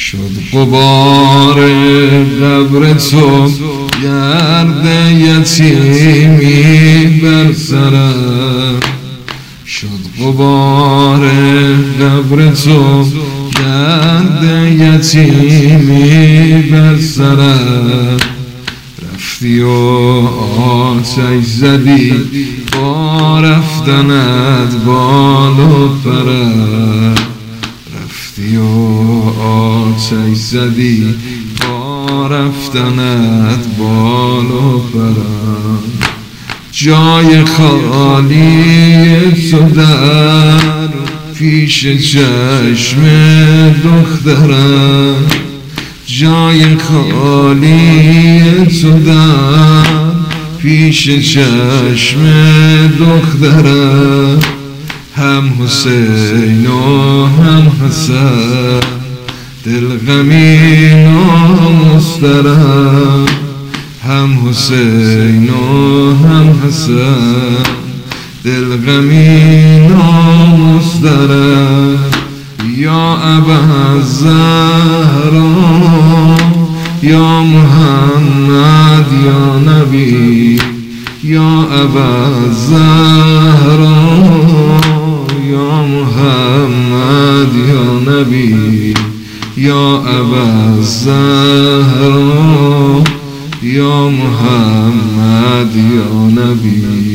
شد غبار قبر تو گرد یتیمی بر سرم، شد غبار قبر تو گرد یتیمی بر سرم. رفتی و آتش زدی با رفتنت بال و پرم، رفتی و آتش زدی با رفتنت بال و پرم. جای خالی تو در پیش چشم دخترم، جای خالی تو در پیش چشم دخترم. هم حسین و هم حسن دل غمین و مضطرب، هم حسین و هم حسن دل غمین و مضطرب. یا ابا الزهرا یا محمد یا نبی، یا ابا الزهرا یا محمد یا نبی، یا ابا الزهرا یا محمد یا نبی.